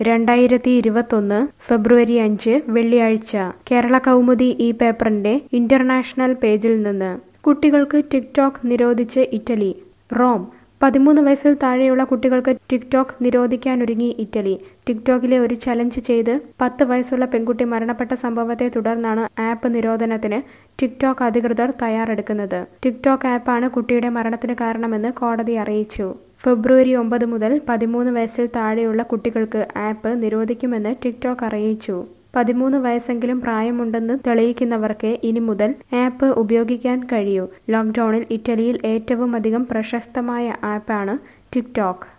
2021 ഫെബ്രുവരി 5 വെള്ളിയാഴ്ച കേരള കൗമുദി ഈ പേപ്പറിന്റെ ഇന്റർനാഷണൽ പേജിൽ നിന്ന് കുട്ടികൾക്ക് ടിക്ടോക്ക് നിരോധിച്ച് ഇറ്റലി. റോം 13 വയസ്സിൽ താഴെയുള്ള കുട്ടികൾക്ക് ടിക്ടോക്ക് നിരോധിക്കാനൊരുങ്ങി ഇറ്റലി. ടിക്ടോക്കിലെ ഒരു ചലഞ്ച് ചെയ്ത് 10 വയസ്സുള്ള പെൺകുട്ടി മരണപ്പെട്ട സംഭവത്തെ തുടർന്നാണ് ആപ്പ് നിരോധനത്തിന് ടിക്ടോക്ക് അധികൃതർ തയ്യാറെടുക്കുന്നത്. ടിക്ടോക്ക് ആപ്പാണ് കുട്ടിയുടെ മരണത്തിന് കാരണമെന്ന് കോടതി അറിയിച്ചു. ഫെബ്രുവരി 9 മുതൽ 13 വയസ്സിൽ താഴെയുള്ള കുട്ടികൾക്ക് ആപ്പ് നിരോധിക്കുമെന്ന് ടിക്ടോക്ക് അറിയിച്ചു. 13 വയസ്സെങ്കിലും പ്രായമുണ്ടെന്ന് തെളിയിക്കുന്നവർക്ക് ഇനി മുതൽ ആപ്പ് ഉപയോഗിക്കാൻ കഴിയൂ. ലോക്ക്ഡൌണിൽ ഇറ്റലിയിൽ ഏറ്റവുമധികം പ്രശസ്തമായ ആപ്പാണ് ടിക്ടോക്ക്.